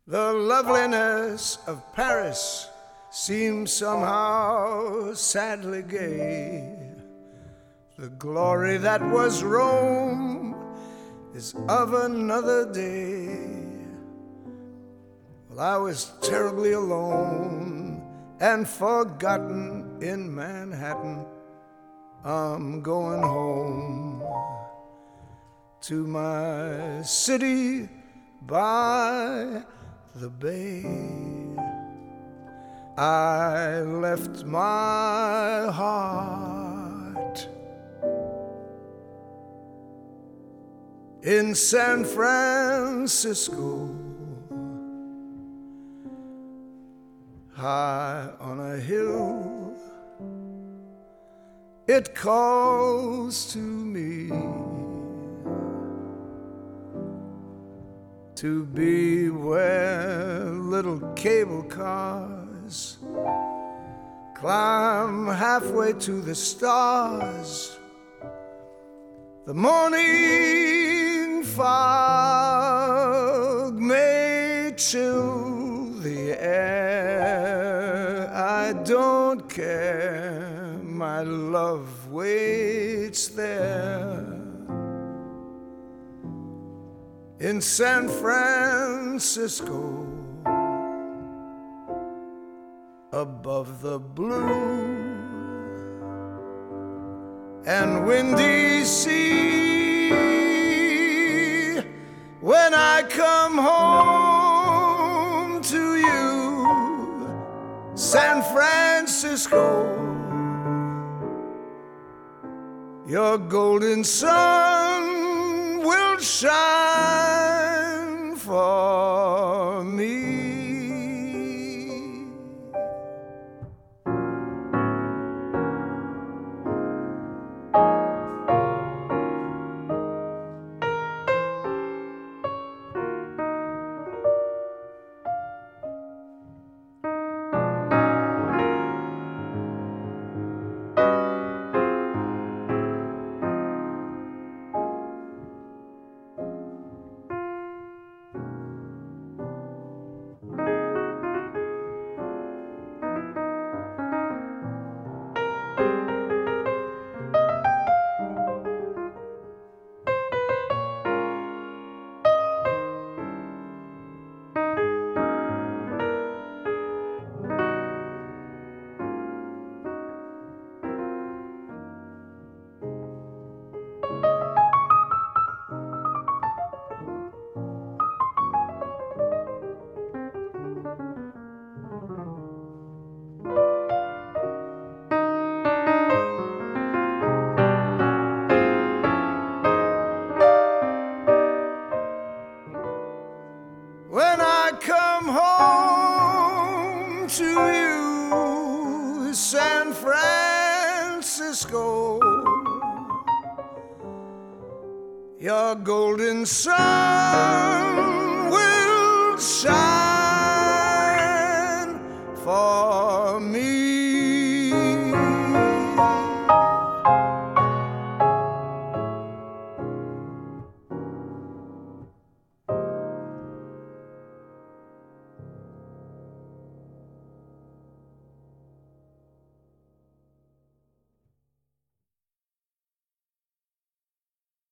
The loveliness of Paris seems somehow sadly gay. The glory that was Rome is of another day. Well, I was terribly alone and forgotten in Manhattan. I'm going home to my city by the bay. I left my heart in San Francisco, high on a hill. It calls to me to be where little cable cars climb halfway to the stars. The morning fog may chill the air. I don't care, my love waits there. In San Francisco, above the blue and windy sea, when I come home to you, San Francisco, your golden sun will shine for me. When I come home to you, San Francisco, your golden sun will shine